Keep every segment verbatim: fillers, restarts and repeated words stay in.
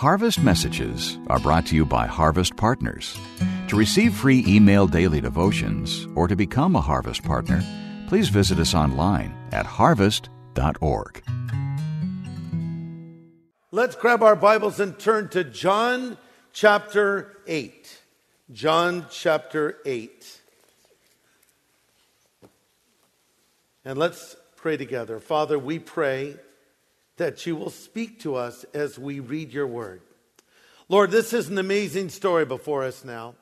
Harvest Messages are brought to you by Harvest Partners. To receive free email daily devotions or to become a Harvest Partner, please visit us online at harvest dot org. Let's grab our Bibles and turn to John chapter eight. John chapter eight. And let's pray together. Father, we pray that you will speak to us as we read your word. Lord, this is an amazing story before us now,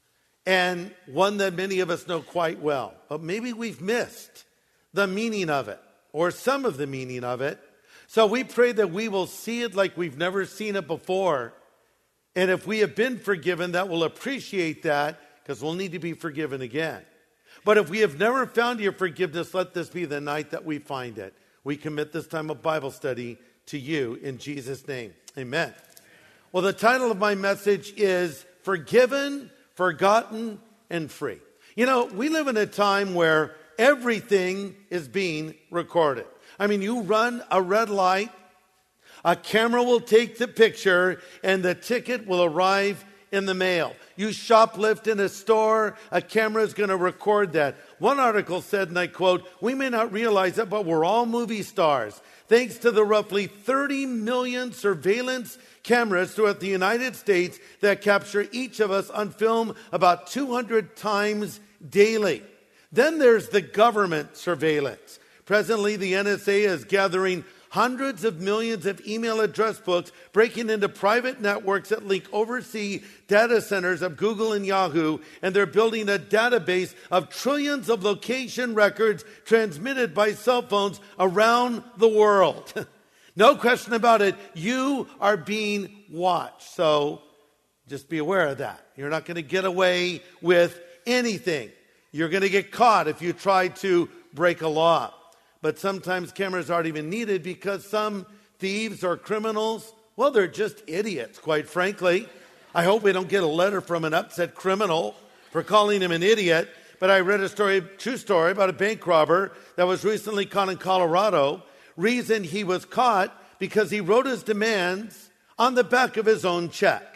and one that many of us know quite well. But maybe we've missed the meaning of it, or some of the meaning of it. So we pray that we will see it like we've never seen it before. And if we have been forgiven, that we'll appreciate that, because we'll need to be forgiven again. But if we have never found your forgiveness, let this be the night that we find it. We commit this time of Bible study to you in Jesus' name. Amen. Well, the title of my message is Forgiven, Forgotten, and Free. You know, we live in a time where everything is being recorded. I mean, you run a red light, a camera will take the picture, and the ticket will arrive in the mail. You shoplift in a store, a camera is going to record that. One article said, and I quote, "We may not realize it, but we're all movie stars. Thanks to the roughly thirty million surveillance cameras throughout the United States that capture each of us on film about two hundred times daily." Then there's the government surveillance. Presently, the N S A is gathering hundreds of millions of email address books, breaking into private networks that link overseas data centers of Google and Yahoo, and they're building a database of trillions of location records transmitted by cell phones around the world. No question about it, you are being watched. So just be aware of that. You're not going to get away with anything. You're going to get caught if you try to break a law. But sometimes cameras aren't even needed because some thieves or criminals, well, they're just idiots, quite frankly. I hope we don't get a letter from an upset criminal for calling him an idiot. But I read a story, true story, about a bank robber that was recently caught in Colorado. Reason he was caught because he wrote his demands on the back of his own check.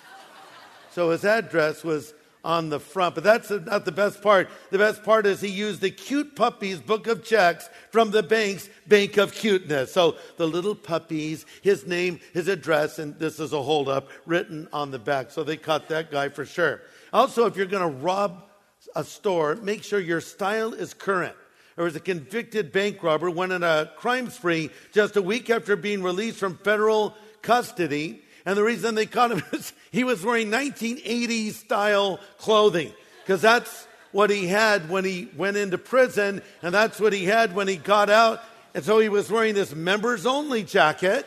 So his address was on the front. But that's not the best part. The best part is he used the cute puppies book of checks from the bank's bank of cuteness. So the little puppies, his name, his address, and this is a holdup written on the back. So they caught that guy for sure. Also, if you're going to rob a store, make sure your style is current. There was a convicted bank robber went on a crime spree just a week after being released from federal custody. And the reason they caught him is he was wearing nineteen eighties style clothing, because that's what he had when he went into prison, and that's what he had when he got out. And so he was wearing this members only jacket.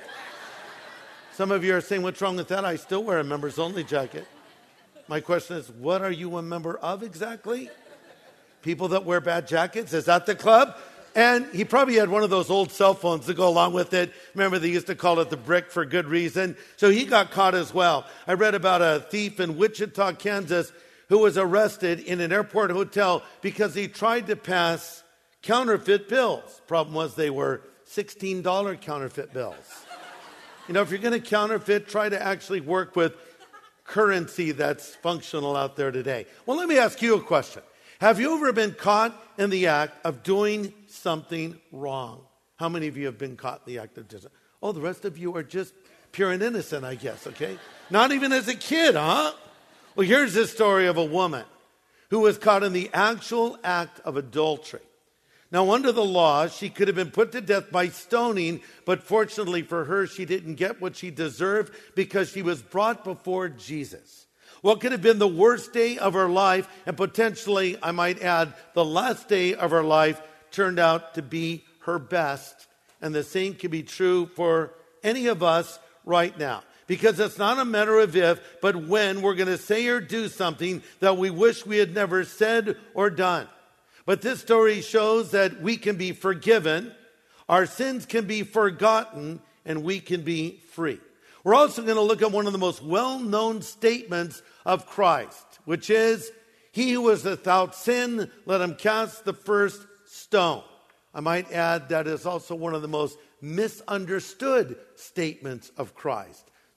Some of you are saying, what's wrong with that? I still wear a members only jacket. My question is, what are you a member of exactly? People that wear bad jackets? Is that the club? And he probably had one of those old cell phones to go along with it. Remember, they used to call it the brick for good reason. So he got caught as well. I read about a thief in Wichita, Kansas, who was arrested in an airport hotel because he tried to pass counterfeit bills. Problem was they were sixteen dollars counterfeit bills. You know, if you're going to counterfeit, try to actually work with currency that's functional out there today. Well, let me ask you a question. Have you ever been caught in the act of doing something wrong? How many of you have been caught in the act of doing something? Oh, the rest of you are just pure and innocent, I guess, okay? Not even as a kid, huh? Well, here's the story of a woman who was caught in the actual act of adultery. Now, under the law, she could have been put to death by stoning, but fortunately for her, she didn't get what she deserved because she was brought before Jesus. What could have been the worst day of her life, and potentially, I might add, the last day of her life, turned out to be her best. And the same can be true for any of us right now. Because it's not a matter of if, but when we're going to say or do something that we wish we had never said or done. But this story shows that we can be forgiven, our sins can be forgotten, and we can be free. We're also going to look at one of the most well-known statements of Christ, which is, he who is without sin, let him cast the first stone. I might add that is also one of the most misunderstood statements of Christ.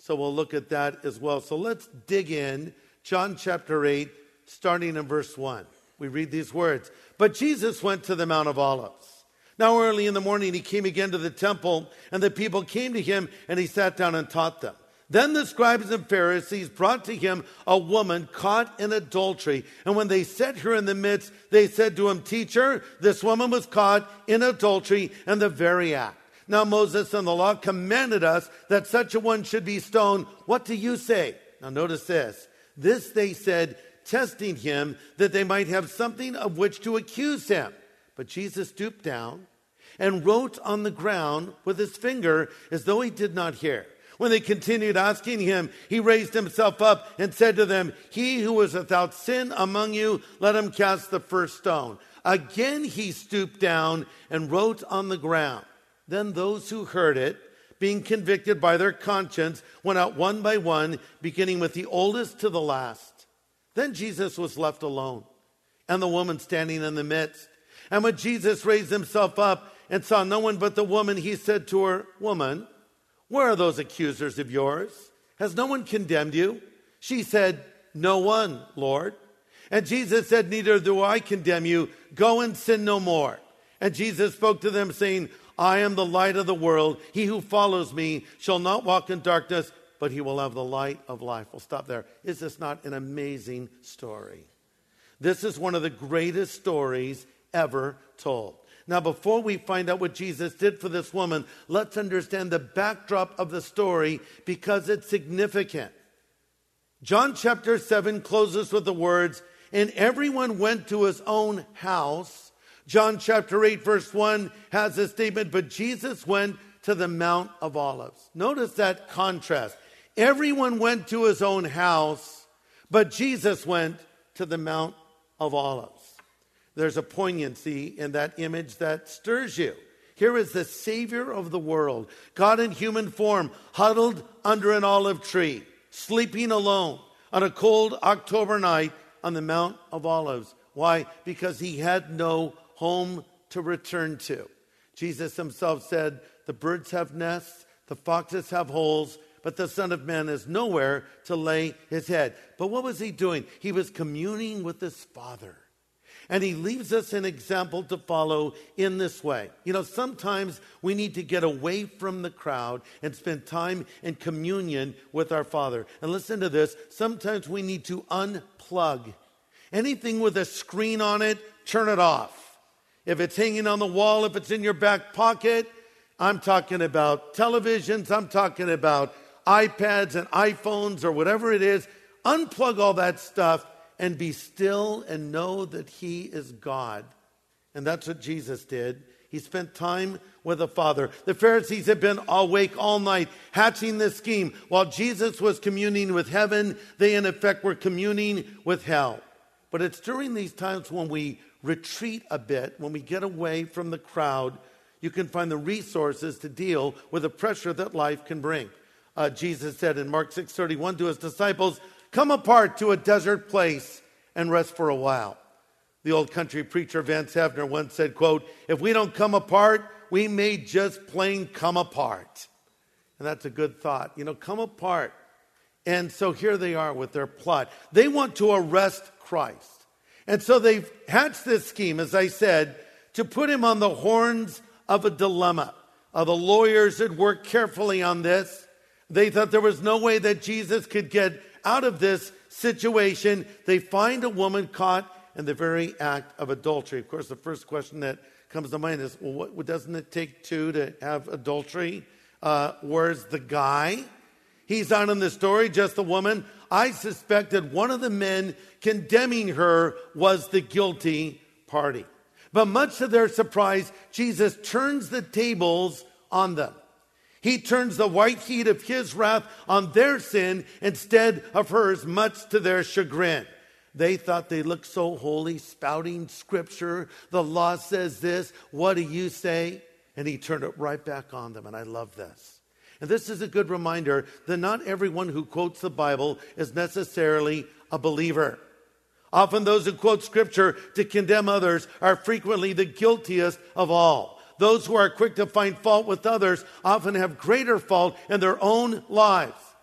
So we'll look at that as well. So let's dig in. John chapter eight, starting in verse one. We read these words. But Jesus went to the Mount of Olives. Now early in the morning he came again to the temple, and the people came to him, and he sat down and taught them. Then the scribes and Pharisees brought to him a woman caught in adultery. And when they set her in the midst, they said to him, Teacher, this woman was caught in adultery in the very act. Now Moses and the law commanded us that such a one should be stoned. What do you say? Now notice this. This they said, testing him, that they might have something of which to accuse him. But Jesus stooped down and wrote on the ground with his finger as though he did not hear. When they continued asking him, he raised himself up and said to them, He who is without sin among you, let him cast the first stone. Again he stooped down and wrote on the ground. Then those who heard it, being convicted by their conscience, went out one by one, beginning with the oldest to the last. Then Jesus was left alone, and the woman standing in the midst. And when Jesus raised himself up and saw no one but the woman, he said to her, Woman, where are those accusers of yours? Has no one condemned you? She said, No one, Lord. And Jesus said, Neither do I condemn you. Go and sin no more. And Jesus spoke to them, saying, I am the light of the world. He who follows me shall not walk in darkness, but he will have the light of life. We'll stop there. Is this not an amazing story? This is one of the greatest stories ever told. Now, before we find out what Jesus did for this woman, let's understand the backdrop of the story because it's significant. John chapter seven closes with the words, and everyone went to his own house. John chapter eight verse one has a statement, but Jesus went to the Mount of Olives. Notice that contrast. Everyone went to his own house, but Jesus went to the Mount of Olives. There's a poignancy in that image that stirs you. Here is the Savior of the world, God in human form, huddled under an olive tree, sleeping alone on a cold October night on the Mount of Olives. Why? Because he had no home to return to. Jesus himself said, the birds have nests, the foxes have holes, but the Son of Man has nowhere to lay his head. But what was he doing? He was communing with his Father. And he leaves us an example to follow in this way. You know, sometimes we need to get away from the crowd and spend time in communion with our Father. And listen to this. Sometimes we need to unplug. Anything with a screen on it, turn it off. If it's hanging on the wall, if it's in your back pocket, I'm talking about televisions, I'm talking about iPads and iPhones or whatever it is. Unplug all that stuff and be still and know that he is God. And that's what Jesus did. He spent time with the Father. The Pharisees had been awake all night, hatching this scheme. While Jesus was communing with heaven, they in effect were communing with hell. But it's during these times when we retreat a bit, when we get away from the crowd, you can find the resources to deal with the pressure that life can bring. Uh, Jesus said in Mark six thirty-one to his disciples, come apart to a desert place and rest for a while. The old country preacher Vance Havner once said, quote, if we don't come apart, we may just plain come apart. And that's a good thought. You know, come apart. And so here they are with their plot. They want to arrest Christ. And so they've hatched this scheme, as I said, to put him on the horns of a dilemma. Uh, the lawyers had worked carefully on this. They thought there was no way that Jesus could get out of this situation. They find a woman caught in the very act of adultery. Of course, the first question that comes to mind is, well, what, doesn't it take two to have adultery? Uh, where's the guy? He's not in the story, just the woman. I suspect that one of the men condemning her was the guilty party. But much to their surprise, Jesus turns the tables on them. He turns the white heat of his wrath on their sin instead of hers, much to their chagrin. They thought they looked so holy, spouting scripture. The law says this. What do you say? And he turned it right back on them. And I love this. And this is a good reminder that not everyone who quotes the Bible is necessarily a believer. Often those who quote scripture to condemn others are frequently the guiltiest of all. Those who are quick to find fault with others often have greater fault in their own lives.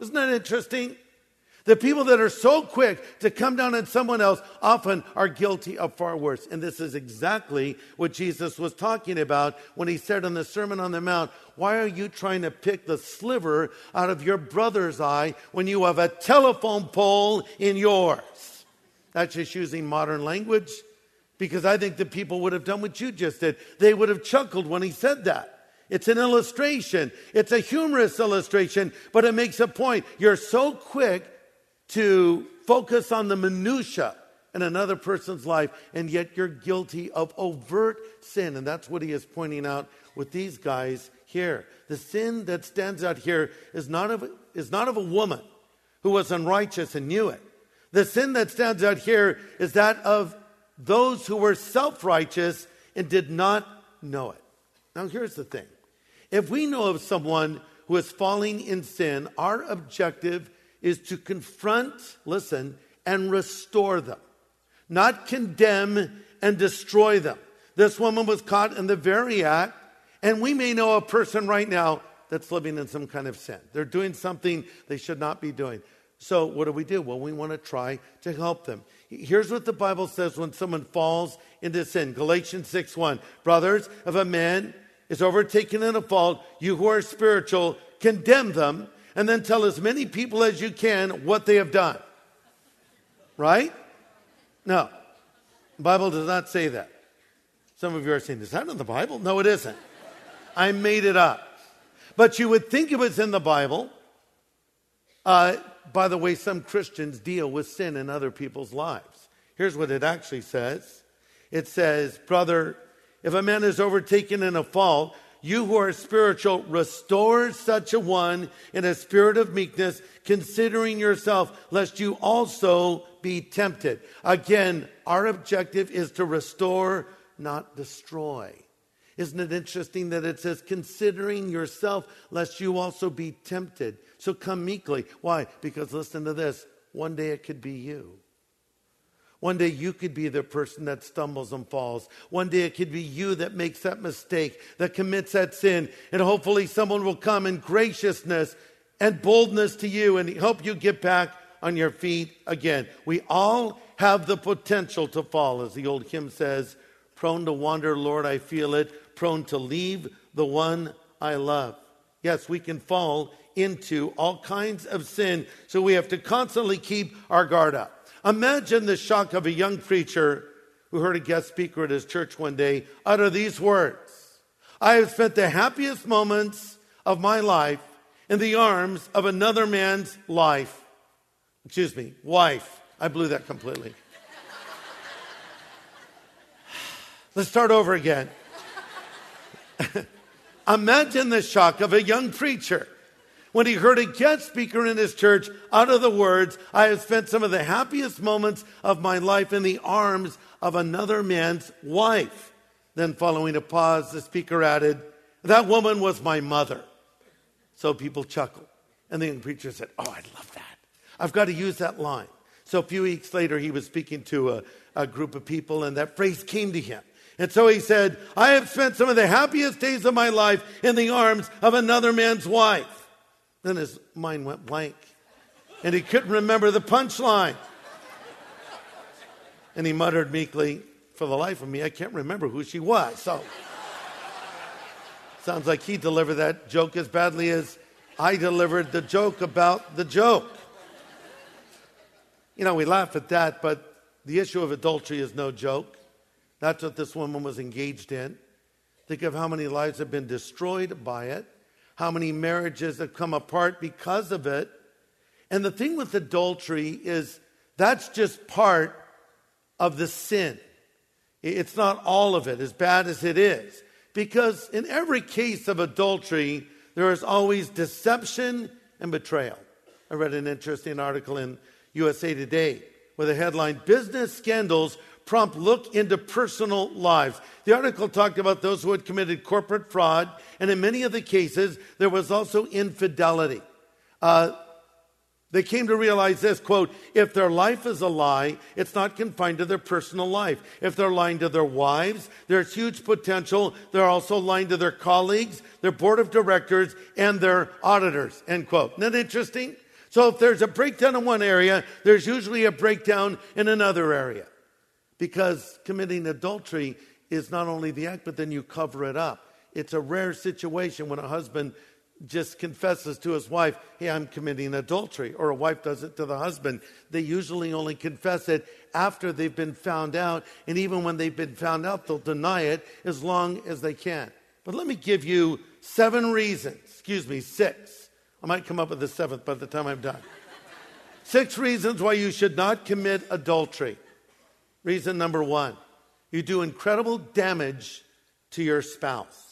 Isn't that interesting? The people that are so quick to come down on someone else often are guilty of far worse. And this is exactly what Jesus was talking about when he said in the Sermon on the Mount, why are you trying to pick the sliver out of your brother's eye when you have a telephone pole in yours? That's just using modern language, because I think the people would have done what you just did. They would have chuckled when he said that. It's an illustration. It's a humorous illustration, but it makes a point. You're so quick to focus on the minutia in another person's life, and yet you're guilty of overt sin. And that's what he is pointing out with these guys here. The sin that stands out here is not of, is not of a woman who was unrighteous and knew it. The sin that stands out here is that of those who were self-righteous and did not know it. Now here's the thing. If we know of someone who is falling in sin, our objective is to confront, listen, and restore them, not condemn and destroy them. This woman was caught in the very act, and we may know a person right now that's living in some kind of sin. They're doing something they should not be doing. So what do we do? Well, we want to try to help them. Here's what the Bible says when someone falls into sin. Galatians six one. Brothers, if a man is overtaken in a fault, you who are spiritual, condemn them, and then tell as many people as you can what they have done. Right? No. The Bible does not say that. Some of you are saying, is that in the Bible? No, it isn't. I made it up. But you would think it was in the Bible. Uh, by the way, some Christians deal with sin in other people's lives. Here's what it actually says. It says, brother, if a man is overtaken in a fault, you who are spiritual, restore such a one in a spirit of meekness, considering yourself, lest you also be tempted. Again, our objective is to restore, not destroy. Isn't it interesting that it says, considering yourself, lest you also be tempted? So come meekly. Why? Because listen to this. One day it could be you. One day you could be the person that stumbles and falls. One day it could be you that makes that mistake, that commits that sin. And hopefully someone will come in graciousness and boldness to you and help you get back on your feet again. We all have the potential to fall, as the old hymn says, prone to wander, Lord, I feel it, prone to leave the one I love. Yes, we can fall into all kinds of sin, so we have to constantly keep our guard up. Imagine the shock of a young preacher who heard a guest speaker at his church one day utter these words. I have spent the happiest moments of my life in the arms of another man's life. Excuse me, wife. I blew that completely. Let's start over again. Imagine the shock of a young preacher when he heard a guest speaker in his church utter the words, I have spent some of the happiest moments of my life in the arms of another man's wife. Then following a pause, the speaker added, that woman was my mother. So people chuckled. And the young preacher said, oh, I love that. I've got to use that line. So a few weeks later, he was speaking to a, a group of people, and that phrase came to him. And so he said, I have spent some of the happiest days of my life in the arms of another man's wife. Then his mind went blank, and he couldn't remember the punchline. And he muttered meekly, for the life of me, I can't remember who she was. So, sounds like he delivered that joke as badly as I delivered the joke about the joke. You know, we laugh at that, but the issue of adultery is no joke. That's what this woman was engaged in. Think of how many lives have been destroyed by it. How many marriages have come apart because of it. And the thing with adultery is that's just part of the sin. It's not all of it, as bad as it is. Because in every case of adultery, there is always deception and betrayal. I read an interesting article in U S A Today with a headline, Business Scandals Prompt Look into Personal Lives. The article talked about those who had committed corporate fraud, and in many of the cases, there was also infidelity. Uh, they came to realize this, quote, if their life is a lie, it's not confined to their personal life. If they're lying to their wives, there's huge potential. They're also lying to their colleagues, their board of directors, and their auditors, end quote. Isn't that interesting? So if there's a breakdown in one area, there's usually a breakdown in another area. Because committing adultery is not only the act, but then you cover it up. It's a rare situation when a husband just confesses to his wife, hey, I'm committing adultery. Or a wife does it to the husband. They usually only confess it after they've been found out. And even when they've been found out, they'll deny it as long as they can. But let me give you seven reasons. Excuse me, six. I might come up with the seventh by the time I'm done. Six reasons why you should not commit adultery. Reason number one, you do incredible damage to your spouse.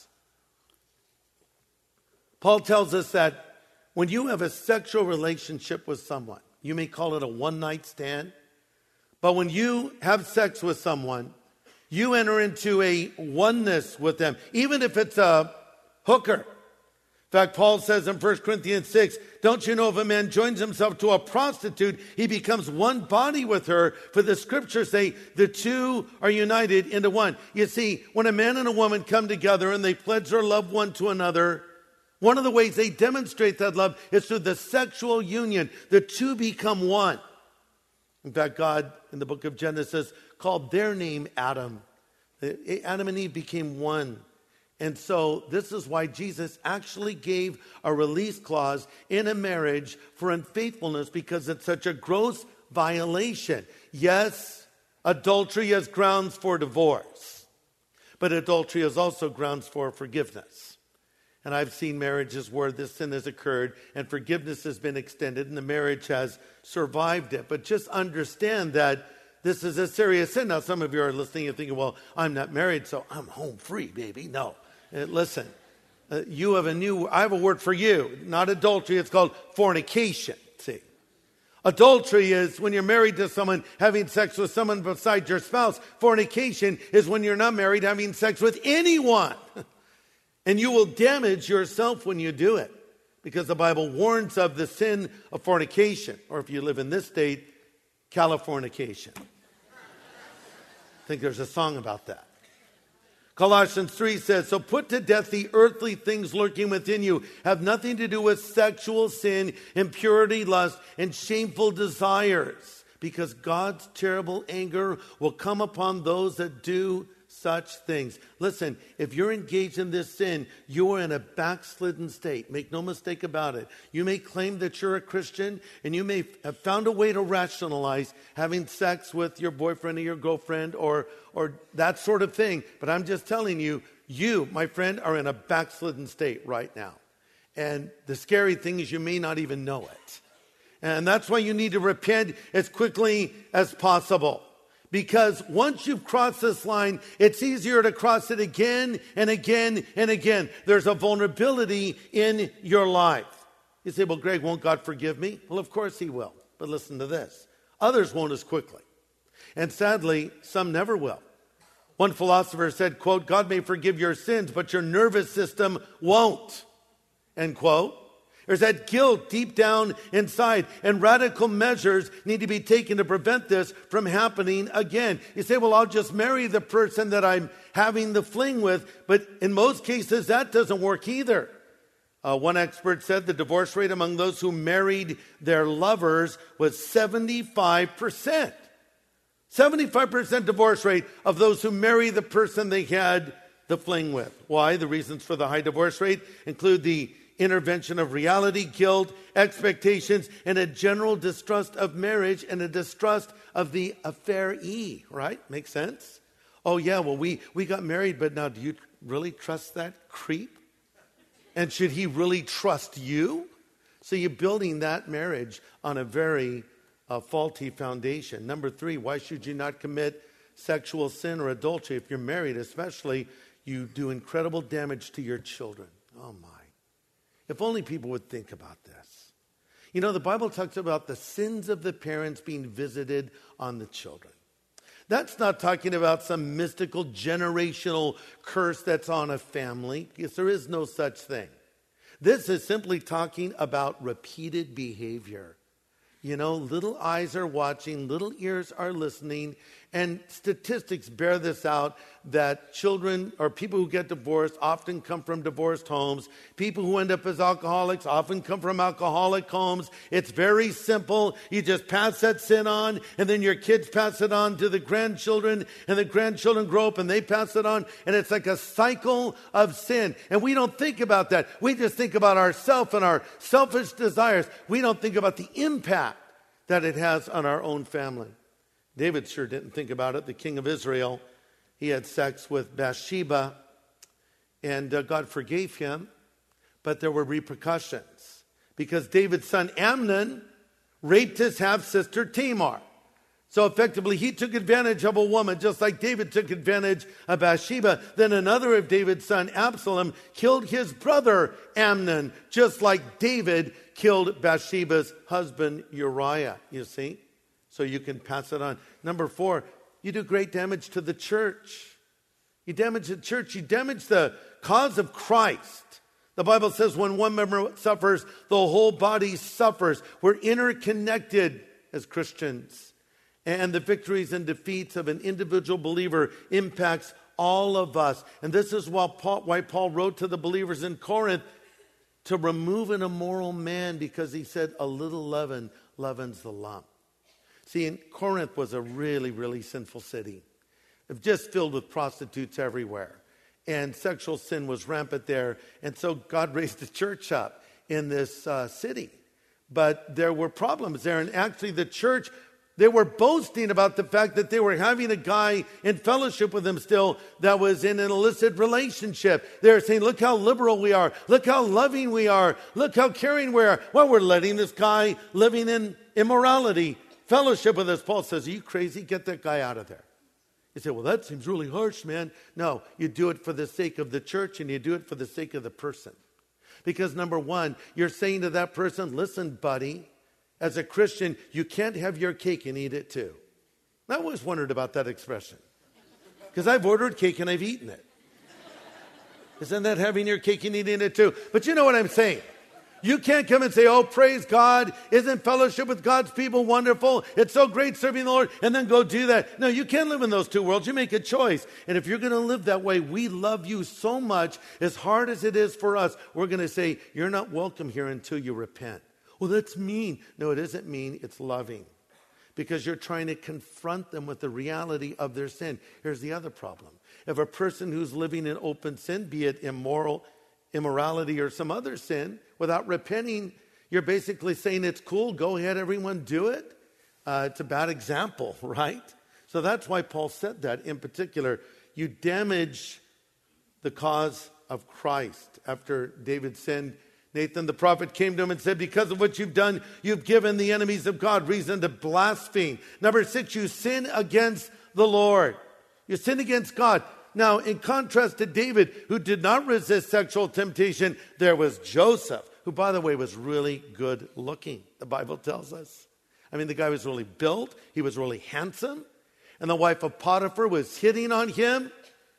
Paul tells us that when you have a sexual relationship with someone, you may call it a one-night stand, but when you have sex with someone, you enter into a oneness with them, even if it's a hooker. In fact, Paul says in First Corinthians six, don't you know if a man joins himself to a prostitute, he becomes one body with her, for the scriptures say the two are united into one. You see, when a man and a woman come together and they pledge their love one to another, one of the ways they demonstrate that love is through the sexual union. The two become one. In fact, God, in the book of Genesis, called their name Adam. Adam and Eve became one. And so this is why Jesus actually gave a release clause in a marriage for unfaithfulness, because it's such a gross violation. Yes, adultery is grounds for divorce, but adultery is also grounds for forgiveness. And I've seen marriages where this sin has occurred and forgiveness has been extended and the marriage has survived it. But just understand that this is a serious sin. Now, some of you are listening and thinking, well, I'm not married, so I'm home free, baby. No. Uh, listen, uh, you have a new, I have a word for you. Not adultery, it's called fornication. See, adultery is when you're married to someone having sex with someone besides your spouse. Fornication is when you're not married having sex with anyone. And you will damage yourself when you do it, because the Bible warns of the sin of fornication, or if you live in this state, Californication. I think there's a song about that. Colossians three says, so put to death the earthly things lurking within you. Have nothing to do with sexual sin, impurity, lust, and shameful desires, because God's terrible anger will come upon those that do such things. Listen, if you're engaged in this sin, you are in a backslidden state. Make no mistake about it. You may claim that you're a Christian, and you may have found a way to rationalize having sex with your boyfriend or your girlfriend or, or that sort of thing. But I'm just telling you, you, my friend, are in a backslidden state right now. And the scary thing is you may not even know it. And that's why you need to repent as quickly as possible. Because once you've crossed this line, it's easier to cross it again and again and again. There's a vulnerability in your life. You say, well, Greg, won't God forgive me? Well, of course he will. But listen to this. Others won't as quickly. And sadly, some never will. One philosopher said, quote, God may forgive your sins, but your nervous system won't, end quote. There's that guilt deep down inside, and radical measures need to be taken to prevent this from happening again. You say, well, I'll just marry the person that I'm having the fling with, but in most cases that doesn't work either. Uh, one expert said the divorce rate among those who married their lovers was seventy-five percent. seventy-five percent divorce rate of those who marry the person they had the fling with. Why? The reasons for the high divorce rate include the intervention of reality, guilt, expectations, and a general distrust of marriage and a distrust of the affairee, right? Makes sense? Oh, yeah, well, we, we got married, but now do you really trust that creep? And should he really trust you? So you're building that marriage on a very uh, faulty foundation. Number three, why should you not commit sexual sin or adultery? If you're married, especially, you do incredible damage to your children. Oh, my. If only people would think about this. You know, the Bible talks about the sins of the parents being visited on the children. That's not talking about some mystical generational curse that's on a family, because there is no such thing. This is simply talking about repeated behavior. You know, little eyes are watching, little ears are listening, and statistics bear this out, that children or people who get divorced often come from divorced homes. People who end up as alcoholics often come from alcoholic homes. It's very simple. You just pass that sin on, and then your kids pass it on to the grandchildren, and the grandchildren grow up and they pass it on, and it's like a cycle of sin. And we don't think about that. We just think about ourselves and our selfish desires. We don't think about the impact that it has on our own family. David sure didn't think about it. The king of Israel, he had sex with Bathsheba, and uh, God forgave him, but there were repercussions because David's son Amnon raped his half-sister Tamar. So effectively, he took advantage of a woman, just like David took advantage of Bathsheba. Then another of David's son, Absalom, killed his brother Amnon, just like David killed Bathsheba's husband Uriah, you see? So you can pass it on. Number four, you do great damage to the church. You damage the church. You damage the cause of Christ. The Bible says when one member suffers, the whole body suffers. We're interconnected as Christians. And the victories and defeats of an individual believer impacts all of us. And this is why Paul, why Paul wrote to the believers in Corinth to remove an immoral man, because he said a little leaven leavens the lump. See, in Corinth was a really, really sinful city, just filled with prostitutes everywhere. And sexual sin was rampant there. And so God raised the church up in this uh, city. But there were problems there. And actually the church, they were boasting about the fact that they were having a guy in fellowship with them still that was in an illicit relationship. They were saying, look how liberal we are. Look how loving we are. Look how caring we are. Well, we're letting this guy living in immorality fellowship with us. Paul says, are you crazy? Get that guy out of there. You say, well, that seems really harsh, man. No, you do it for the sake of the church and you do it for the sake of the person. Because number one, you're saying to that person, listen, buddy, as a Christian, you can't have your cake and eat it too. I always wondered about that expression. Because I've ordered cake and I've eaten it. Isn't that having your cake and eating it too? But you know what I'm saying. You can't come and say, oh, praise God. Isn't fellowship with God's people wonderful? It's so great serving the Lord. And then go do that. No, you can't live in those two worlds. You make a choice. And if you're going to live that way, we love you so much. As hard as it is for us, we're going to say, you're not welcome here until you repent. Well, that's mean. No, it isn't mean. It's loving. Because you're trying to confront them with the reality of their sin. Here's the other problem. If a person who's living in open sin, be it immoral, immorality, or some other sin, without repenting, you're basically saying it's cool, go ahead, everyone do it. Uh, it's a bad example, right? So that's why Paul said that in particular. You damage the cause of Christ. After David sinned, Nathan the prophet came to him and said, because of what you've done, you've given the enemies of God reason to blaspheme. Number six, you sin against the Lord. You sin against God. Now, in contrast to David, who did not resist sexual temptation, there was Joseph, who, by the way, was really good looking, the Bible tells us. I mean, the guy was really built. He was really handsome. And the wife of Potiphar was hitting on him.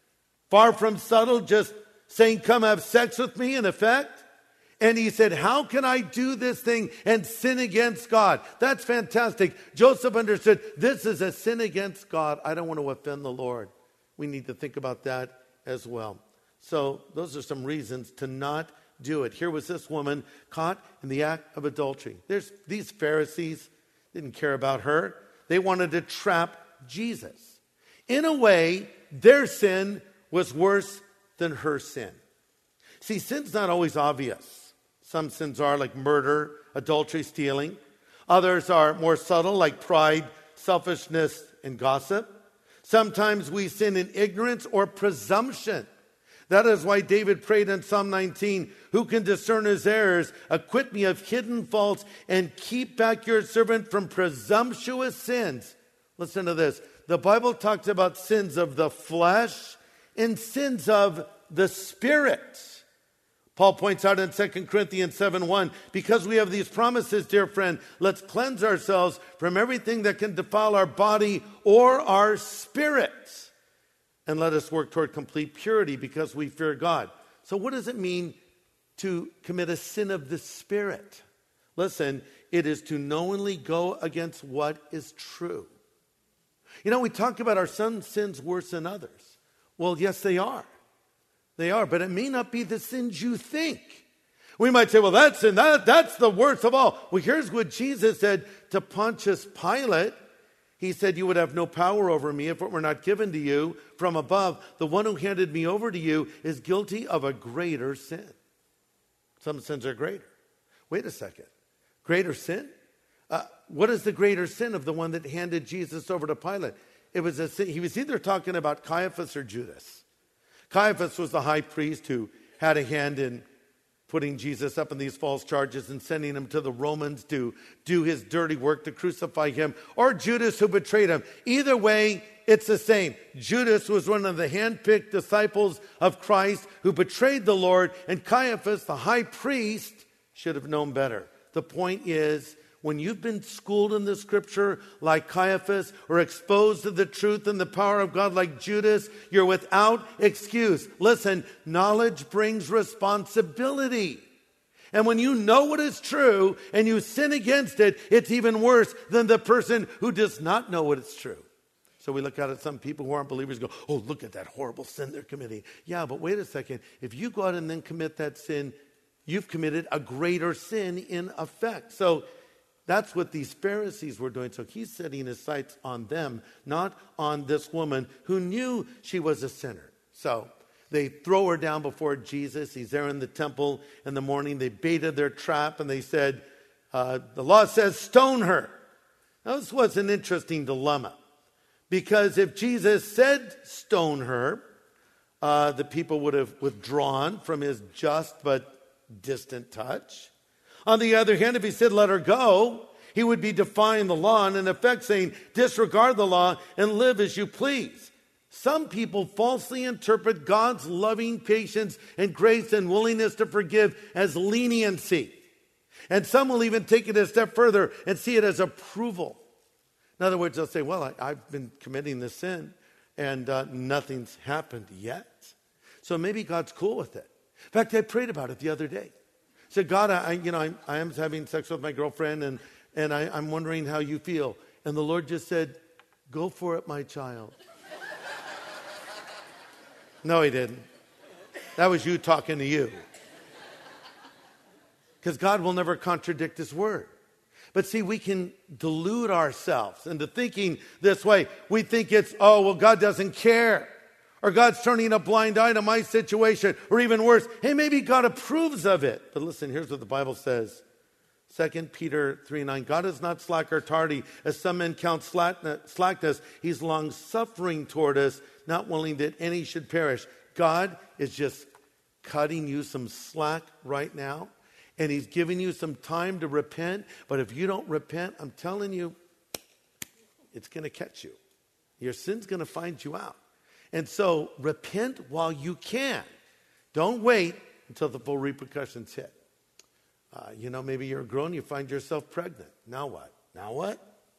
Far from subtle, just saying, come have sex with me, in effect. And he said, how can I do this thing and sin against God? That's fantastic. Joseph understood, this is a sin against God. I don't want to offend the Lord. We need to think about that as well. So those are some reasons to not do it. Here was this woman caught in the act of adultery. There's these Pharisees didn't care about her. They wanted to trap Jesus. In a way, their sin was worse than her sin. See, sin's not always obvious. Some sins are like murder, adultery, stealing. Others are more subtle, like pride, selfishness, and gossip. Sometimes we sin in ignorance or presumption. That is why David prayed in Psalm nineteen, who can discern his errors? Acquit me of hidden faults and keep back your servant from presumptuous sins. Listen to this. The Bible talks about sins of the flesh and sins of the spirit. Paul points out in Second Corinthians seven one, because we have these promises, dear friend, let's cleanse ourselves from everything that can defile our body or our spirit. And let us work toward complete purity because we fear God. So what does it mean to commit a sin of the spirit? Listen, it is to knowingly go against what is true. You know, we talk about our some sins worse than others. Well, yes, they are. They are, but it may not be the sins you think. We might say, well, that's sin. That, that's the worst of all. Well, here's what Jesus said to Pontius Pilate. He said, you would have no power over me if it were not given to you from above. The one who handed me over to you is guilty of a greater sin. Some sins are greater. Wait a second. Greater sin? Uh, what is the greater sin of the one that handed Jesus over to Pilate? It was a sin. He was either talking about Caiaphas or Judas. Caiaphas was the high priest who had a hand in putting Jesus up in these false charges and sending him to the Romans to do his dirty work, to crucify him, or Judas who betrayed him. Either way, it's the same. Judas was one of the handpicked disciples of Christ who betrayed the Lord, and Caiaphas, the high priest, should have known better. The point is, when you've been schooled in the scripture like Caiaphas or exposed to the truth and the power of God like Judas, you're without excuse. Listen, knowledge brings responsibility. And when you know what is true and you sin against it, it's even worse than the person who does not know what is true. So we look out at some people who aren't believers and go, oh, look at that horrible sin they're committing. Yeah, but wait a second. If you go out and then commit that sin, you've committed a greater sin in effect. So that's what these Pharisees were doing. So he's setting his sights on them, not on this woman who knew she was a sinner. So they throw her down before Jesus. He's there in the temple in the morning. They baited their trap and they said, uh, the law says stone her. Now this was an interesting dilemma. Because if Jesus said stone her, uh, the people would have withdrawn from his just but distant touch. On the other hand, if he said, let her go, he would be defying the law and in effect saying, disregard the law and live as you please. Some people falsely interpret God's loving patience and grace and willingness to forgive as leniency. And some will even take it a step further and see it as approval. In other words, they'll say, well, I, I've been committing this sin and uh, nothing's happened yet. So maybe God's cool with it. In fact, I prayed about it the other day. I said, God, I, you know, I, I am having sex with my girlfriend, and, and I, I'm wondering how you feel. And the Lord just said, go for it, my child. No, he didn't. That was you talking to you. Because God will never contradict his word. But see, we can delude ourselves into thinking this way. We think it's, oh, well, God doesn't care. Or God's turning a blind eye to my situation. Or even worse, hey, maybe God approves of it. But listen, here's what the Bible says. Second Peter three nine, God is not slack or tardy, as some men count slackness. He's long-suffering toward us, not willing that any should perish. God is just cutting you some slack right now. And he's giving you some time to repent. But if you don't repent, I'm telling you, it's going to catch you. Your sin's going to find you out. And so repent while you can. Don't wait until the full repercussions hit. Uh, you know, maybe you're grown, you find yourself pregnant. Now what? Now what?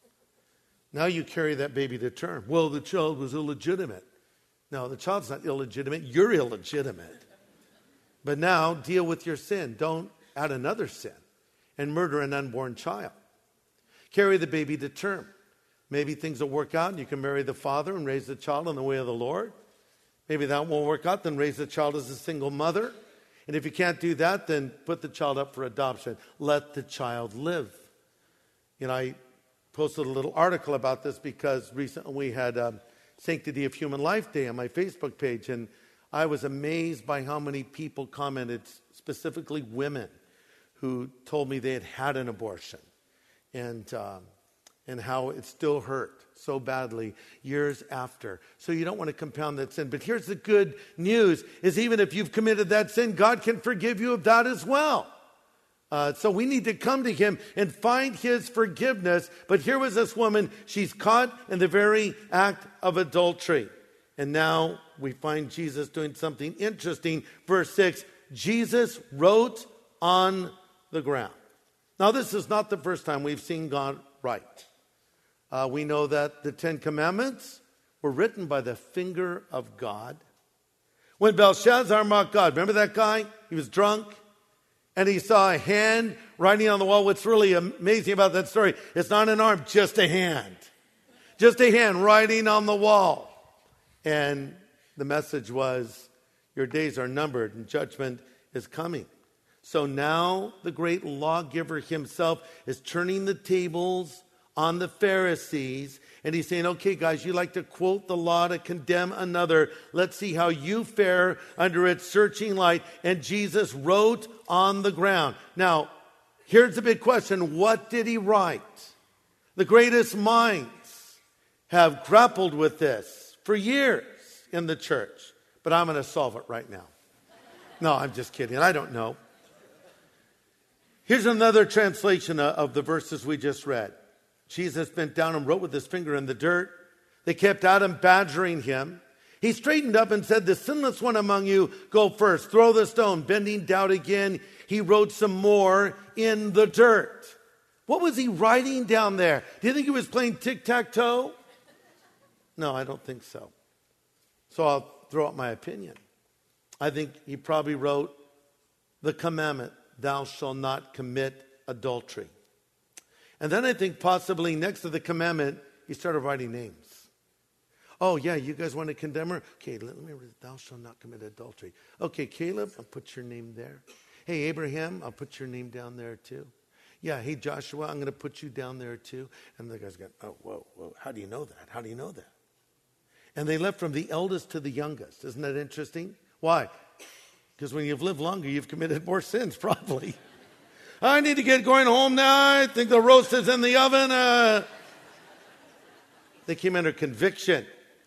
Now you carry that baby to term. Well, the child was illegitimate. No, the child's not illegitimate. You're illegitimate. But now deal with your sin. Don't add another sin and murder an unborn child. Carry the baby to term. Maybe things will work out and you can marry the father and raise the child in the way of the Lord. Maybe that won't work out, then raise the child as a single mother. And if you can't do that, then put the child up for adoption. Let the child live. You know, I posted a little article about this because recently we had um, Sanctity of Human Life Day on my Facebook page, and I was amazed by how many people commented, specifically women, who told me they had had an abortion. And um, and how it still hurt so badly years after. So you don't want to compound that sin. But here's the good news, is even if you've committed that sin, God can forgive you of that as well. Uh, so we need to come to him and find his forgiveness. But here was this woman, she's caught in the very act of adultery. And now we find Jesus doing something interesting. Verse six, Jesus wrote on the ground. Now this is not the first time we've seen God write. Uh, we know that the Ten Commandments were written by the finger of God. When Belshazzar mocked God, remember that guy? He was drunk, and he saw a hand writing on the wall. What's really amazing about that story, it's not an arm, just a hand. Just a hand writing on the wall. And The message was, your days are numbered and judgment is coming. So now the great lawgiver himself is turning the tables on the Pharisees. And he's saying, okay, guys, you like to quote the law to condemn another. Let's see how you fare under its searching light. And Jesus wrote on the ground. Now, here's the big question. What did he write? The greatest minds have grappled with this for years in the church. But I'm going to solve it right now. No, I'm just kidding. I don't know. Here's another translation of the verses we just read. Jesus bent down and wrote with his finger in the dirt. They kept at him, badgering him. He straightened up and said, the sinless one among you, go first. Throw the stone. Bending down again, he wrote some more in the dirt. What was he writing down there? Do you think he was playing tic-tac-toe? No, I don't think so. So I'll throw out my opinion. I think he probably wrote the commandment, thou shalt not commit adultery. And then I think possibly next to the commandment, he started writing names. Oh, yeah, you guys want to condemn her? Okay, let me read, thou shalt not commit adultery. Okay, Caleb, I'll put your name there. Hey, Abraham, I'll put your name down there too. Yeah, hey, Joshua, I'm going to put you down there too. And the guy's going, oh, whoa, whoa, how do you know that? How do you know that? And they left from the eldest to the youngest. Isn't that interesting? Why? Because when you've lived longer, you've committed more sins, probably. I need to get going home now. I think the roast is in the oven. Uh, they came under conviction.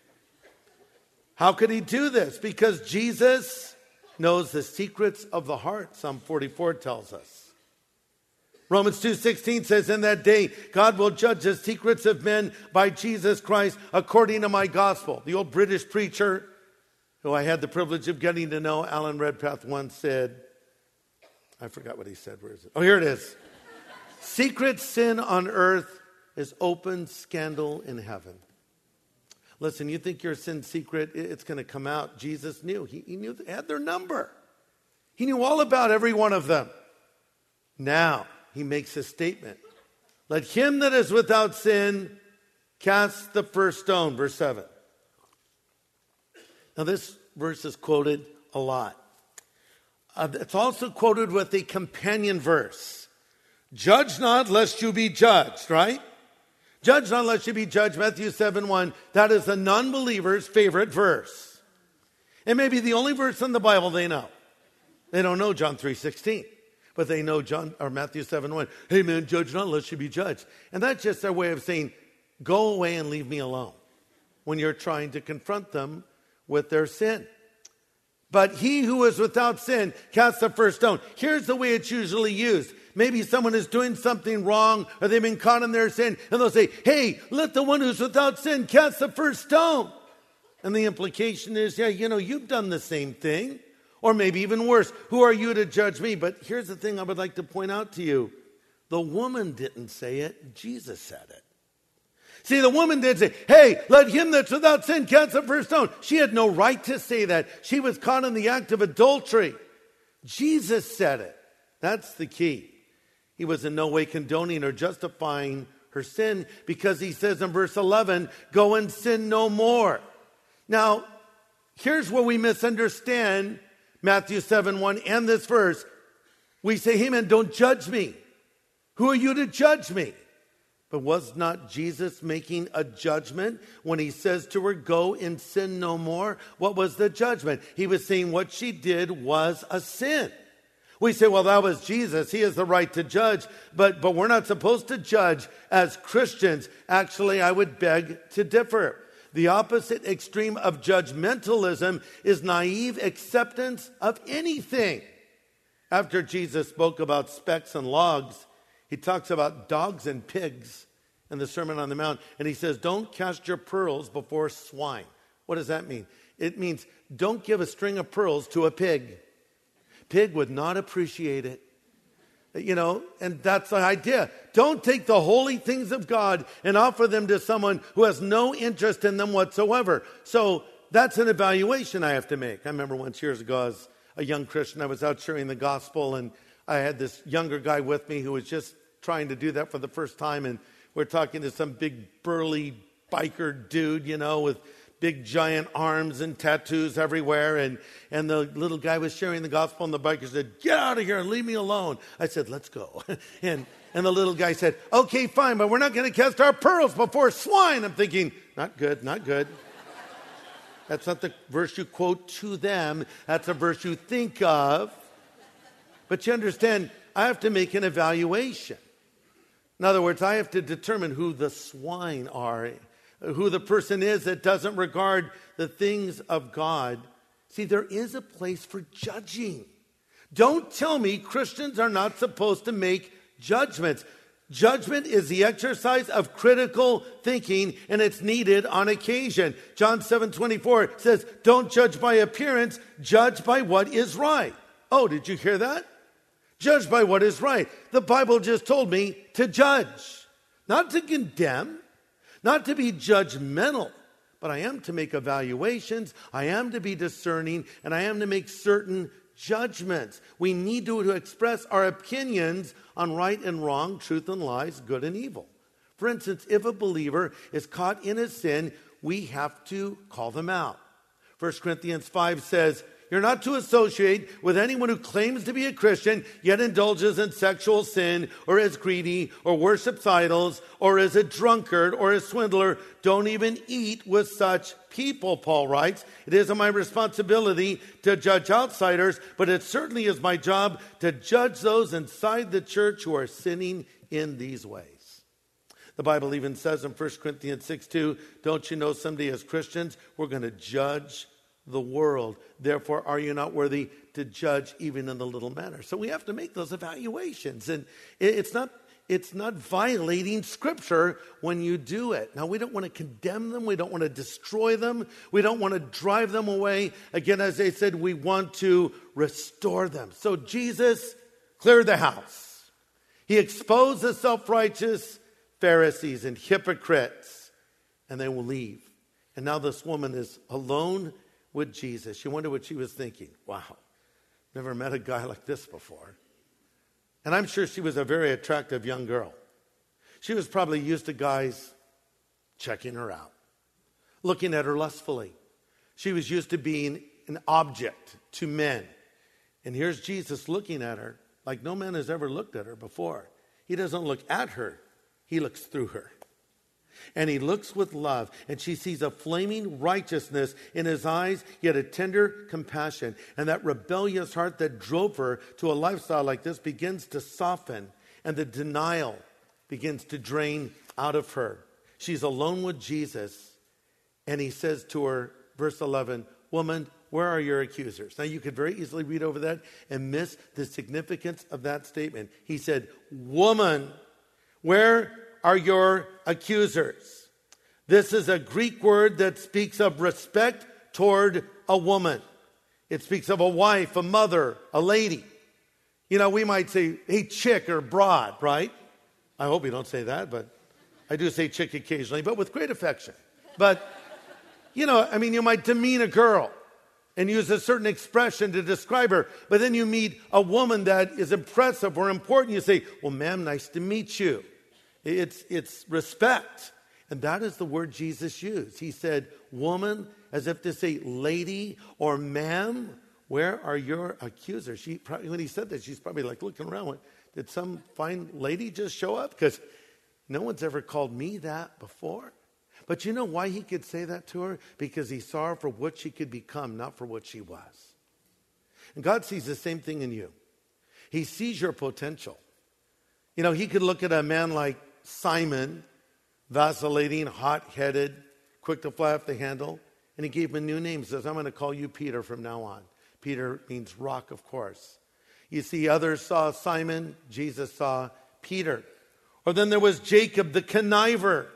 How could he do this? Because Jesus knows the secrets of the heart, Psalm forty-four tells us. Romans two sixteen says, in that day, God will judge the secrets of men by Jesus Christ according to my gospel. The old British preacher, who I had the privilege of getting to know, Alan Redpath, once said, I forgot what he said. Where is it? Oh, here it is. Secret sin on earth is open scandal in heaven. Listen, you think your sin's secret, it's going to come out. Jesus knew. He, he knew they had their number. He knew all about every one of them. Now, he makes a statement. Let him that is without sin cast the first stone. Verse seven. Now, this verse is quoted a lot. Uh, it's also quoted with a companion verse. Judge not lest you be judged, right? Judge not lest you be judged, Matthew seven one. That is the non-believer's favorite verse. It may be the only verse in the Bible they know. They don't know John three sixteen, but they know John or Matthew seven one. Hey man, judge not lest you be judged. And that's just their way of saying, go away and leave me alone when you're trying to confront them with their sin. But he who is without sin casts the first stone. Here's the way it's usually used. Maybe someone is doing something wrong or they've been caught in their sin. And they'll say, hey, let the one who's without sin cast the first stone. And the implication is, yeah, you know, you've done the same thing. Or maybe even worse. Who are you to judge me? But here's the thing I would like to point out to you. The woman didn't say it. Jesus said it. See, the woman did say, hey, let him that's without sin cast the first stone. She had no right to say that. She was caught in the act of adultery. Jesus said it. That's the key. He was in no way condoning or justifying her sin because he says in verse eleven, go and sin no more. Now, here's where we misunderstand Matthew seven one and this verse. We say, hey man, don't judge me. Who are you to judge me? But was not Jesus making a judgment when he says to her, go and sin no more? What was the judgment? He was saying what she did was a sin. We say, well, that was Jesus. He has the right to judge, but, but we're not supposed to judge as Christians. Actually, I would beg to differ. The opposite extreme of judgmentalism is naive acceptance of anything. After Jesus spoke about specks and logs, he talks about dogs and pigs in the Sermon on the Mount. And he says, don't cast your pearls before swine. What does that mean? It means don't give a string of pearls to a pig. Pig would not appreciate it. You know, and that's the idea. Don't take the holy things of God and offer them to someone who has no interest in them whatsoever. So that's an evaluation I have to make. I remember once years ago as a young Christian, I was out sharing the gospel and I had this younger guy with me who was just trying to do that for the first time. And we're talking to some big burly biker dude, you know, with big giant arms and tattoos everywhere. And, and the little guy was sharing the gospel, and the biker said, get out of here and leave me alone. I said, let's go. and, and the little guy said, okay, fine, but we're not going to cast our pearls before swine. I'm thinking, not good, not good. That's not the verse you quote to them. That's a verse you think of. But you understand, I have to make an evaluation. In other words, I have to determine who the swine are, who the person is that doesn't regard the things of God. See, there is a place for judging. Don't tell me Christians are not supposed to make judgments. Judgment is the exercise of critical thinking, and it's needed on occasion. John seven twenty-four says, don't judge by appearance, judge by what is right. Oh, did you hear that? Judge by what is right. The Bible just told me to judge, not to condemn, not to be judgmental, but I am to make evaluations, I am to be discerning, and I am to make certain judgments. We need to, to express our opinions on right and wrong, truth and lies, good and evil. For instance, if a believer is caught in a sin, we have to call them out. First Corinthians five says, you're not to associate with anyone who claims to be a Christian, yet indulges in sexual sin, or is greedy, or worships idols, or is a drunkard, or a swindler. Don't even eat with such people, Paul writes. It isn't my responsibility to judge outsiders, but it certainly is my job to judge those inside the church who are sinning in these ways. The Bible even says in First Corinthians six two, don't you know someday as Christians, we're going to judge the world. Therefore, are you not worthy to judge even in the little matter? So we have to make those evaluations. And it's not, it's not violating Scripture when you do it. Now, we don't want to condemn them. We don't want to destroy them. We don't want to drive them away. Again, as I said, we want to restore them. So Jesus cleared the house. He exposed the self-righteous Pharisees and hypocrites, and they will leave. And now this woman is alone with Jesus. You wonder what she was thinking. Wow, never met a guy like this before. And I'm sure she was a very attractive young girl. She was probably used to guys checking her out, looking at her lustfully. She was used to being an object to men. And here's Jesus looking at her like no man has ever looked at her before. He doesn't look at her, he looks through her. And he looks with love, and she sees a flaming righteousness in his eyes, yet a tender compassion. And that rebellious heart that drove her to a lifestyle like this begins to soften, and the denial begins to drain out of her. She's alone with Jesus, and he says to her, verse eleven, woman, where are your accusers? Now you could very easily read over that and miss the significance of that statement. He said, woman, where are your accusers? This is a Greek word that speaks of respect toward a woman. It speaks of a wife, a mother, a lady. You know, we might say, hey, chick or broad, right? I hope you don't say that, but I do say chick occasionally, but with great affection. But, you know, I mean, you might demean a girl and use a certain expression to describe her. But then you meet a woman that is impressive or important. You say, well, ma'am, nice to meet you. It's, it's respect. And that is the word Jesus used. He said, woman, as if to say, lady or ma'am, where are your accusers? She probably, when he said that, she's probably like looking around. Went, did some fine lady just show up? Because no one's ever called me that before. But you know why he could say that to her? Because he saw her for what she could become, not for what she was. And God sees the same thing in you. He sees your potential. You know, he could look at a man like Simon, vacillating, hot-headed, quick to fly off the handle, and he gave him a new name. He says, I'm going to call you Peter from now on. Peter means rock, of course. You see, others saw Simon, Jesus saw Peter. Or then there was Jacob the conniver.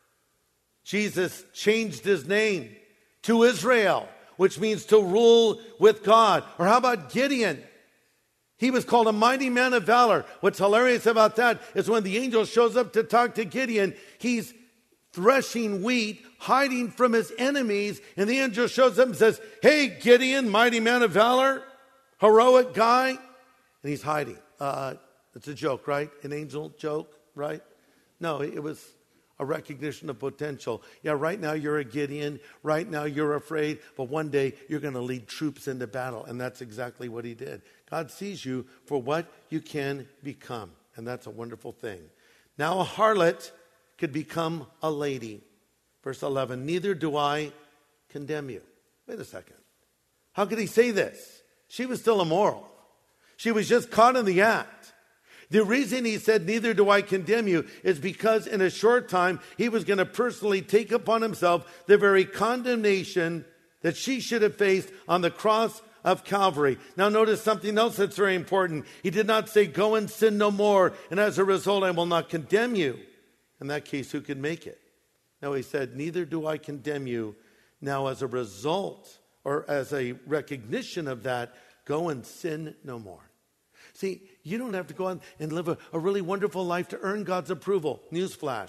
Jesus changed his name to Israel, which means to rule with God. Or how about Gideon? He was called a mighty man of valor. What's hilarious about that is when the angel shows up to talk to Gideon, he's threshing wheat, hiding from his enemies, and the angel shows up and says, hey, Gideon, mighty man of valor, heroic guy, and he's hiding. Uh, it's a joke, right? An angel joke, right? No, it was a recognition of potential. Yeah, right now you're a Gideon. Right now you're afraid. But one day you're going to lead troops into battle. And that's exactly what he did. God sees you for what you can become. And that's a wonderful thing. Now a harlot could become a lady. Verse eleven, neither do I condemn you. Wait a second. How could he say this? She was still immoral. She was just caught in the act. The reason he said, neither do I condemn you, is because in a short time, he was going to personally take upon himself the very condemnation that she should have faced on the cross of Calvary. Now notice something else that's very important. He did not say, go and sin no more, and as a result, I will not condemn you. In that case, who could make it? No, he said, neither do I condemn you. Now as a result, or as a recognition of that, go and sin no more. See, you don't have to go on and live a, a really wonderful life to earn God's approval. Newsflash.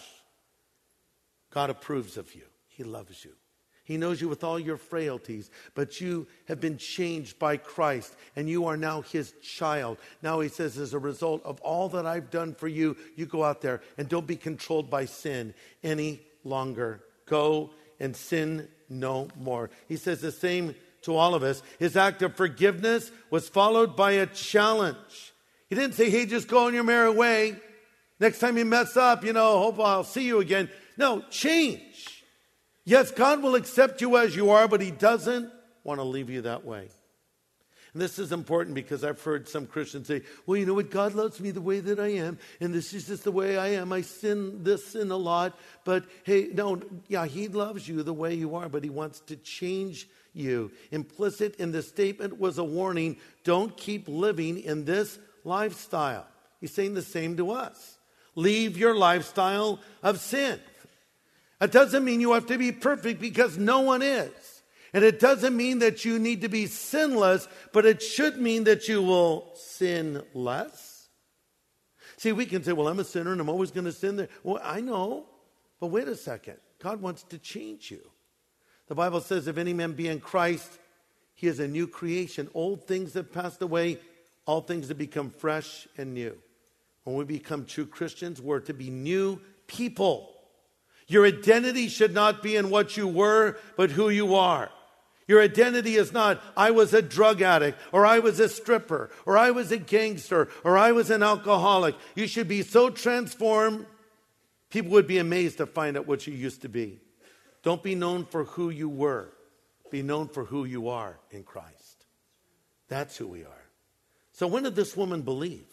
God approves of you. He loves you. He knows you with all your frailties, but you have been changed by Christ, and you are now his child. Now he says, as a result of all that I've done for you, you go out there and don't be controlled by sin any longer. Go and sin no more. He says the same to all of us. His act of forgiveness was followed by a challenge. He didn't say, hey, just go on your merry way. Next time you mess up, you know, hope I'll see you again. No, change. Yes, God will accept you as you are, but he doesn't want to leave you that way. And this is important because I've heard some Christians say, well, you know what, God loves me the way that I am, and this is just the way I am. I sin this sin a lot, but hey, no, yeah, he loves you the way you are, but he wants to change you. Implicit in the statement was a warning, don't keep living in this lifestyle. He's saying the same to us. Leave your lifestyle of sin. It doesn't mean you have to be perfect, because no one is. And it doesn't mean that you need to be sinless, but it should mean that you will sin less. See, we can say, well, I'm a sinner and I'm always going to sin there. Well, I know, but wait a second. God wants to change you. The Bible says, if any man be in Christ, he is a new creation. Old things have passed away, all things have become fresh and new. When we become true Christians, we're to be new people. Your identity should not be in what you were, but who you are. Your identity is not, I was a drug addict, or I was a stripper, or I was a gangster, or I was an alcoholic. You should be so transformed, people would be amazed to find out what you used to be. Don't be known for who you were. Be known for who you are in Christ. That's who we are. So when did this woman believe?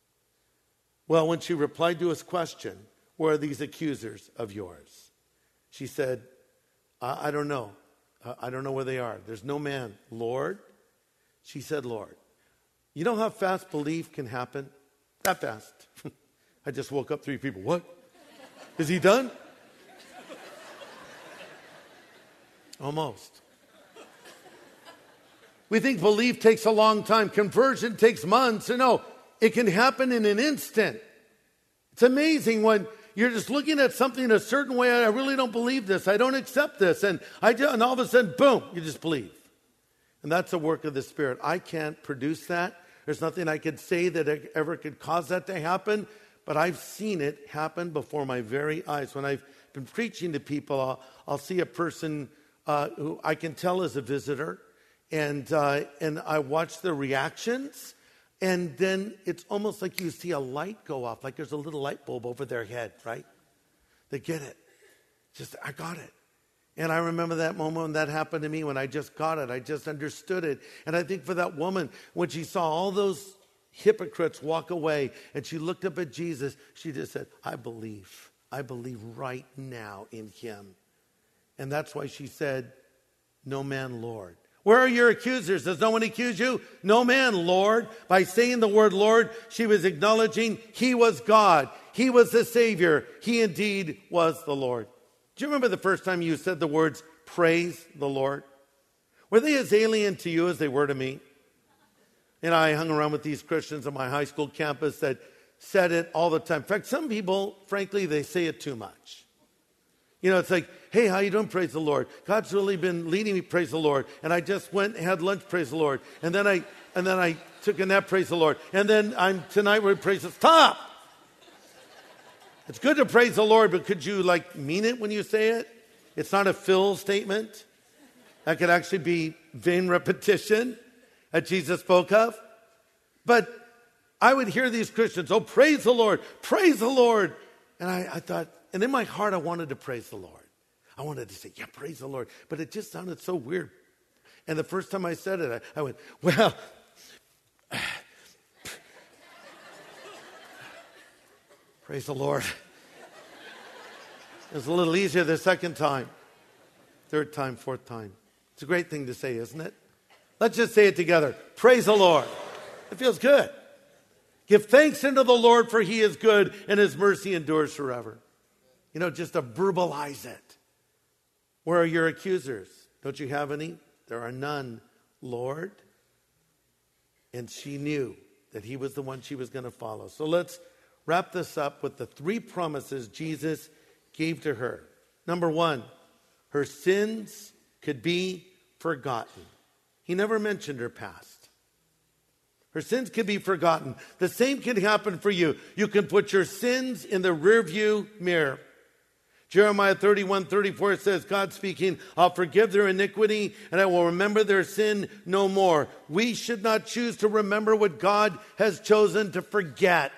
Well, when she replied to his question, where are these accusers of yours? She said, I, I don't know. Uh, I don't know where they are. There's no man. Lord? She said, Lord. You know how fast belief can happen? That fast. I just woke up three people. What? Is he done? Almost. We think belief takes a long time. Conversion takes months. No, it can happen in an instant. It's amazing when you're just looking at something a certain way. I really don't believe this. I don't accept this. And I just, and all of a sudden, boom, you just believe. And that's the work of the Spirit. I can't produce that. There's nothing I could say that ever could cause that to happen. But I've seen it happen before my very eyes. When I've been preaching to people, I'll, I'll see a person uh, who I can tell is a visitor. And uh, and I watch their reactions. And then it's almost like you see a light go off, like there's a little light bulb over their head, right? They get it. Just, I got it. And I remember that moment when that happened to me, when I just got it. I just understood it. And I think for that woman, when she saw all those hypocrites walk away and she looked up at Jesus, she just said, I believe. I believe right now in him. And that's why she said, no man, Lord. Where are your accusers? Does no one accuse you? No man, Lord. By saying the word Lord, she was acknowledging he was God. He was the Savior. He indeed was the Lord. Do you remember the first time you said the words, praise the Lord? Were they as alien to you as they were to me? And I hung around with these Christians on my high school campus that said it all the time. In fact, some people, frankly, they say it too much. You know, it's like, hey, how you doing? Praise the Lord. God's really been leading me, praise the Lord. And I just went and had lunch, praise the Lord. And then I and then I took a nap, praise the Lord. And then I'm tonight we're praise the Stop! It's good to praise the Lord, but could you like mean it when you say it? It's not a fill statement. That could actually be vain repetition that Jesus spoke of. But I would hear these Christians, oh, praise the Lord, praise the Lord. And I, I thought, and in my heart, I wanted to praise the Lord. I wanted to say, yeah, praise the Lord. But it just sounded so weird. And the first time I said it, I, I went, well, praise the Lord. It was a little easier the second time, third time, fourth time. It's a great thing to say, isn't it? Let's just say it together. Praise the Lord. It feels good. Give thanks unto the Lord, for he is good, and his mercy endures forever. You know, just to verbalize it. Where are your accusers? Don't you have any? There are none, Lord. And she knew that he was the one she was going to follow. So let's wrap this up with the three promises Jesus gave to her. Number one, her sins could be forgotten. He never mentioned her past. Her sins can be forgotten. The same can happen for you. You can put your sins in the rearview mirror. Jeremiah thirty-one thirty-four says, God speaking, I'll forgive their iniquity and I will remember their sin no more. We should not choose to remember what God has chosen to forget.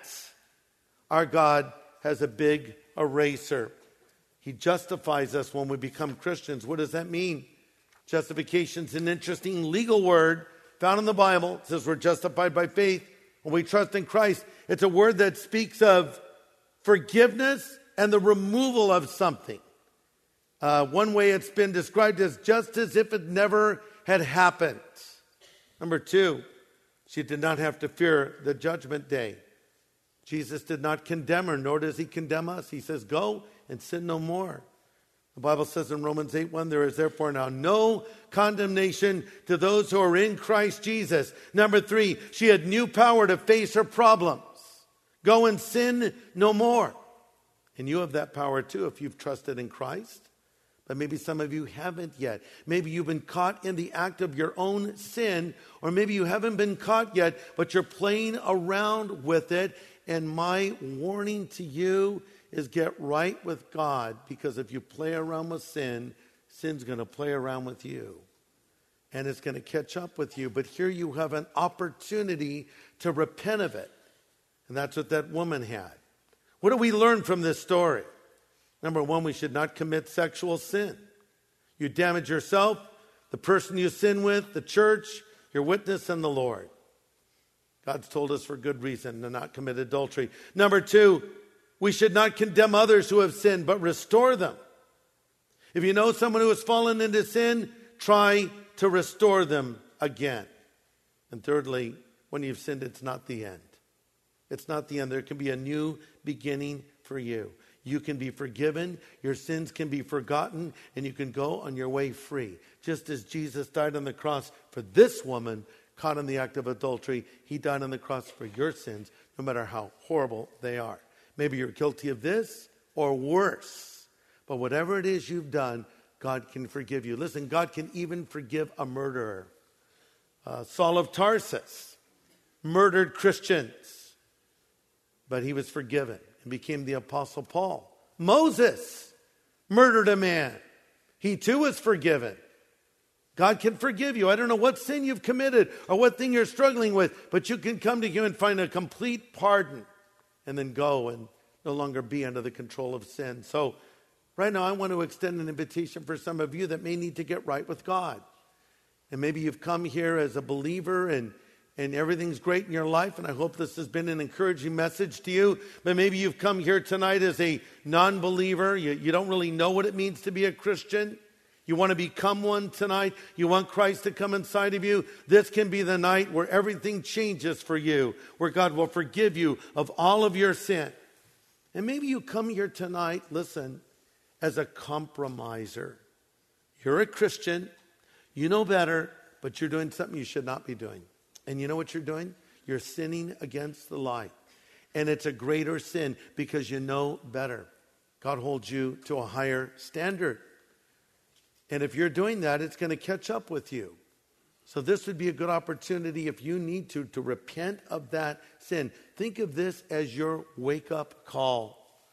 Our God has a big eraser. He justifies us when we become Christians. What does that mean? Justification is an interesting legal word found in the Bible. It says we're justified by faith when we trust in Christ. It's a word that speaks of forgiveness and the removal of something. Uh, one way it's been described as just as if it never had happened. Number two, she did not have to fear the judgment day. Jesus did not condemn her, nor does he condemn us. He says, go and sin no more. The Bible says in Romans eight one, there is therefore now no condemnation to those who are in Christ Jesus. Number three, she had new power to face her problems. Go and sin no more. And you have that power too if you've trusted in Christ. But maybe some of you haven't yet. Maybe you've been caught in the act of your own sin, or maybe you haven't been caught yet, but you're playing around with it. And my warning to you is get right with God, because if you play around with sin, sin's going to play around with you. And it's going to catch up with you. But here you have an opportunity to repent of it. And that's what that woman had. What do we learn from this story? Number one, we should not commit sexual sin. You damage yourself, the person you sin with, the church, your witness, and the Lord. God's told us for good reason to not commit adultery. Number two, we should not condemn others who have sinned, but restore them. If you know someone who has fallen into sin, try to restore them again. And thirdly, when you've sinned, it's not the end. It's not the end. There can be a new beginning for you. You can be forgiven, your sins can be forgotten, and you can go on your way free. Just as Jesus died on the cross for this woman caught in the act of adultery, he died on the cross for your sins, no matter how horrible they are. Maybe you're guilty of this or worse, but whatever it is you've done, God can forgive you. Listen, God can even forgive a murderer. Uh, Saul of Tarsus murdered Christians, but he was forgiven and became the Apostle Paul. Moses murdered a man. He too was forgiven. God can forgive you. I don't know what sin you've committed or what thing you're struggling with, but you can come to him and find a complete pardon and then go and no longer be under the control of sin. So right now I want to extend an invitation for some of you that may need to get right with God. And maybe you've come here as a believer and And everything's great in your life, and I hope this has been an encouraging message to you. But maybe you've come here tonight as a non-believer. You, you don't really know what it means to be a Christian. You want to become one tonight. You want Christ to come inside of you. This can be the night where everything changes for you, where God will forgive you of all of your sin. And maybe you come here tonight, listen, as a compromiser. You're a Christian. You know better, but you're doing something you should not be doing. And you know what you're doing? You're sinning against the light. And it's a greater sin because you know better. God holds you to a higher standard. And if you're doing that, it's going to catch up with you. So this would be a good opportunity if you need to, to repent of that sin. Think of this as your wake-up call.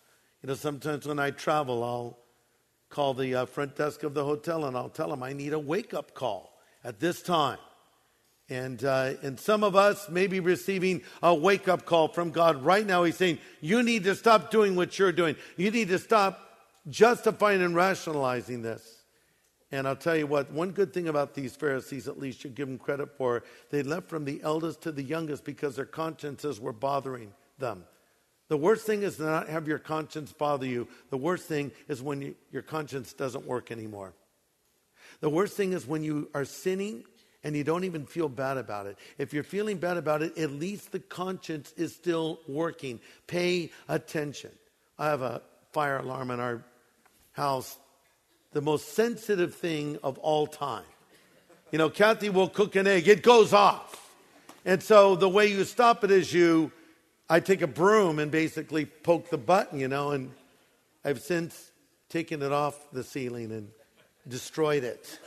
You know, sometimes when I travel, I'll call the uh, front desk of the hotel and I'll tell them I need a wake-up call at this time. And uh, and some of us may be receiving a wake-up call from God right now. He's saying, you need to stop doing what you're doing. You need to stop justifying and rationalizing this. And I'll tell you what, one good thing about these Pharisees, at least you give them credit for, they left from the eldest to the youngest because their consciences were bothering them. The worst thing is to not have your conscience bother you. The worst thing is when you, your conscience doesn't work anymore. The worst thing is when you are sinning and you don't even feel bad about it. If you're feeling bad about it, at least the conscience is still working. Pay attention. I have a fire alarm in our house, the most sensitive thing of all time. You know, Kathy will cook an egg, it goes off. And so the way you stop it is you, I take a broom and basically poke the button, you know, and I've since taken it off the ceiling and destroyed it.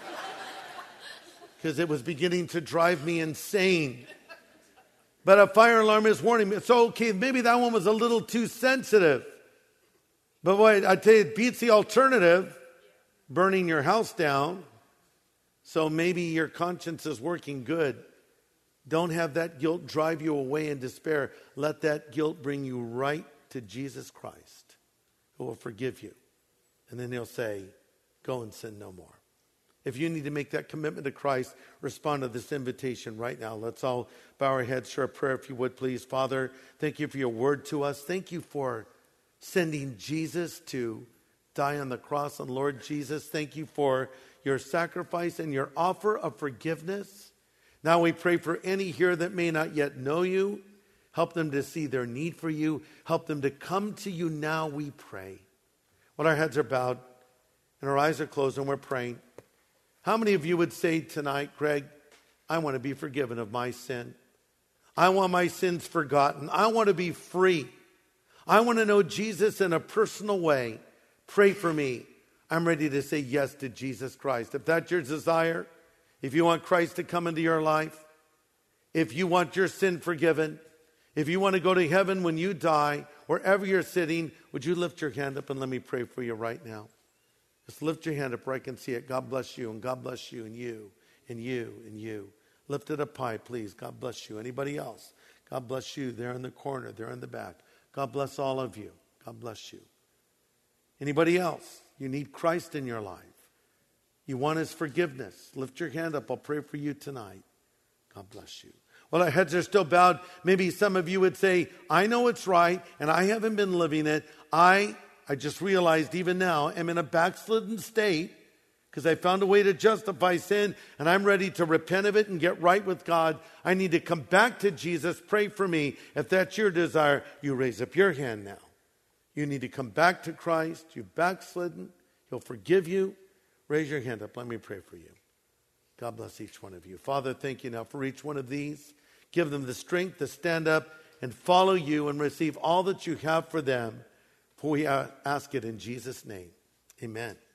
Because it was beginning to drive me insane. But a fire alarm is warning me. So, okay, maybe that one was a little too sensitive. But wait, I tell you, it beats the alternative, burning your house down. So maybe your conscience is working good. Don't have that guilt drive you away in despair. Let that guilt bring you right to Jesus Christ, who will forgive you. And then he'll say, go and sin no more. If you need to make that commitment to Christ, respond to this invitation right now. Let's all bow our heads for a prayer, if you would, please. Father, thank you for your word to us. Thank you for sending Jesus to die on the cross. And Lord Jesus, thank you for your sacrifice and your offer of forgiveness. Now we pray for any here that may not yet know you. Help them to see their need for you. Help them to come to you now, we pray. While our heads are bowed and our eyes are closed and we're praying, how many of you would say tonight, Greg, I want to be forgiven of my sin. I want my sins forgotten. I want to be free. I want to know Jesus in a personal way. Pray for me. I'm ready to say yes to Jesus Christ. If that's your desire, if you want Christ to come into your life, if you want your sin forgiven, if you want to go to heaven when you die, wherever you're sitting, would you lift your hand up and let me pray for you right now? Just lift your hand up where I can see it. God bless you, and God bless you, and you, and you, and you. Lift it up high, please. God bless you. Anybody else? God bless you. There in the corner, there in the back. God bless all of you. God bless you. Anybody else? You need Christ in your life. You want his forgiveness. Lift your hand up. I'll pray for you tonight. God bless you. Well, our heads are still bowed. Maybe some of you would say, I know it's right, and I haven't been living it. I... I just realized even now I'm in a backslidden state because I found a way to justify sin and I'm ready to repent of it and get right with God. I need to come back to Jesus. Pray for me. If that's your desire, you raise up your hand now. You need to come back to Christ. You've backslidden. He'll forgive you. Raise your hand up. Let me pray for you. God bless each one of you. Father, thank you now for each one of these. Give them the strength to stand up and follow you and receive all that you have for them. For we ask it in Jesus' name. Amen.